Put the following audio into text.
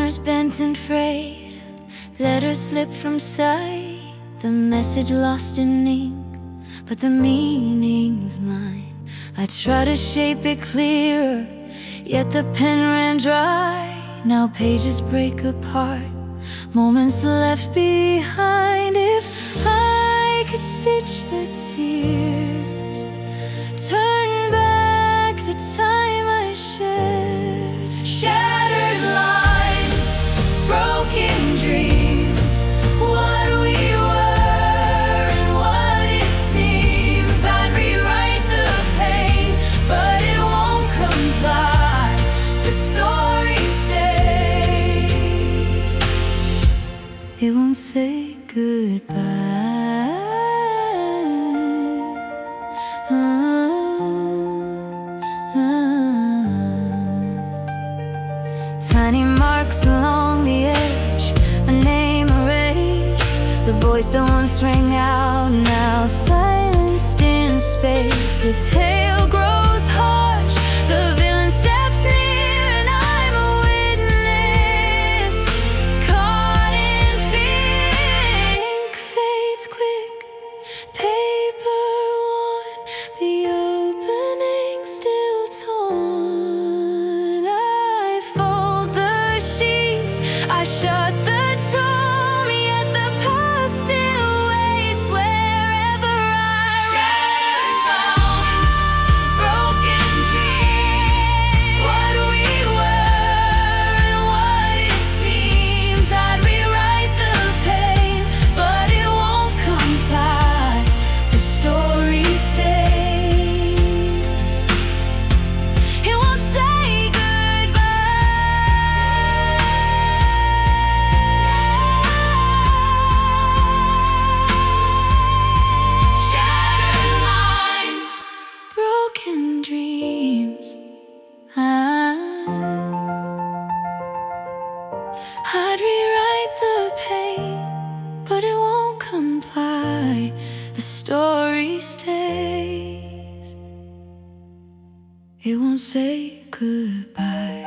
corners bent and frayed, letters slip from sight, the message lost in ink, but the meaning's mine. I try to shape it clearer, yet the pen ran dry. Now pages break apart, moments left behind. If I could stitch the tears, turn back the time I shared. Shattered lines, broken dreams, what we were and what it seems. I'd rewrite the pain, but it won't comply. The story stays. It won't say goodbye. Tiny marks along the edge, a name erased. The voice that once rang out, now silenced in space. The tale grows harsh, the villain steps near, and I'm a witness, caught in fear. Ink fades quick, paper worn, the opening still torn. I fold the sheets, I shut the tome, yet the past still waits wherever I shattered bones, broken dreams, what we were and what it seems. I'd rewrite the pain, but it won't comply. The story stays. It won't say shattered lines, broken dreams. I'd rewrite the pain, but it won't comply. The story stays. It won't say goodbye.